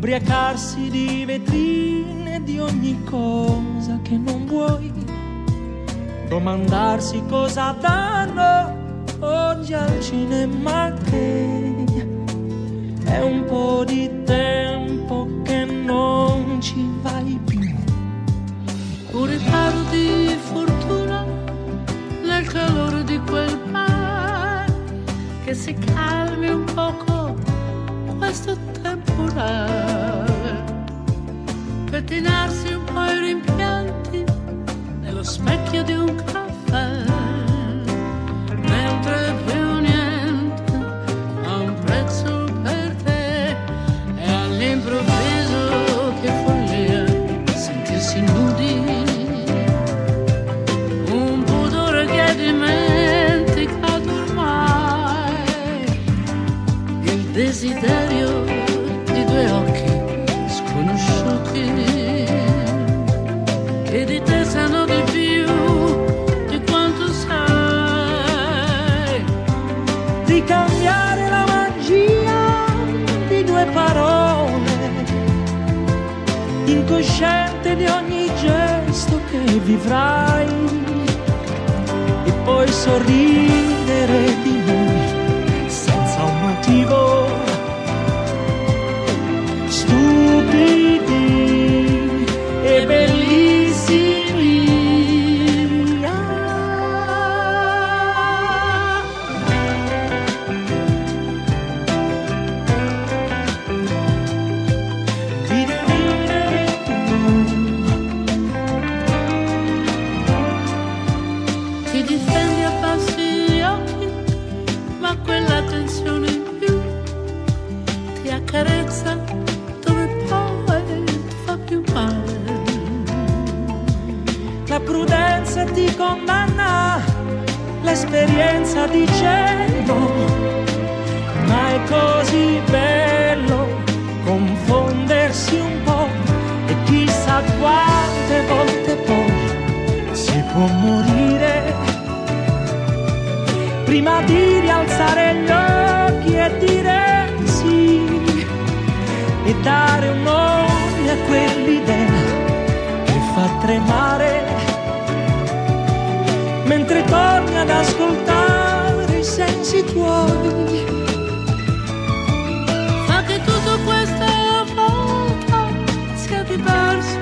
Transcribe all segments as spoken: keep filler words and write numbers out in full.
ubriacarsi di vetrine di ogni cosa che non vuoi, domandarsi cosa danno oggi al cinema, che è un po' di tempo che non ci vai più. Un ritardo di fortuna nel calore di quel mare, che si calmi un poco questo temporale, pettinarsi un po' i rimpianti nello specchio di un caffè, mentre più niente ha un prezzo per te, e all'improvviso che follia sentirsi nudi, un pudore che è dimenticato ormai, il desiderio di due occhi sconosciuti che di te sanno di più di quanto sai, di cambiare la magia di due parole, incosciente di ogni gesto che vivrai, e poi sorridere di noi senza un motivo, stupidi e bellissimi. Ah. ti difendi a passi gli occhi, ma quella tensione in più ti accarezza dove poi fa più male. La prudenza ti condanna, l'esperienza dice no, ma è così bello confondersi un po', e chissà quante volte poi si può morire prima di rialzare gli occhi e dire sì, e dare un nome a quell'idea che fa tremare, mentre torni ad ascoltare i sensi tuoi. Fa che tutto questa volta sia diverso,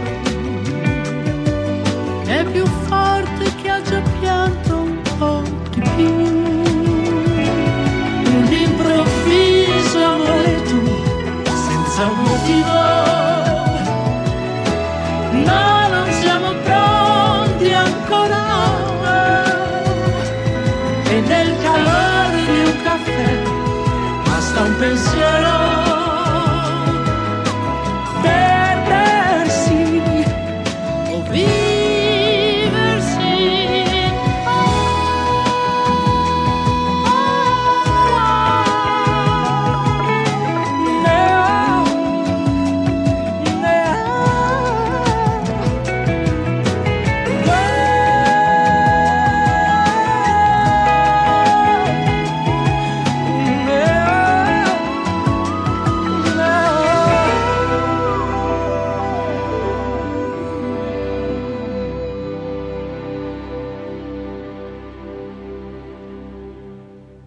è più forte che ha già pianto un po' di più. Un improvviso amore tu, senza un motivo. No, non siamo pronti ancora, e nel calore di un caffè basta un pensiero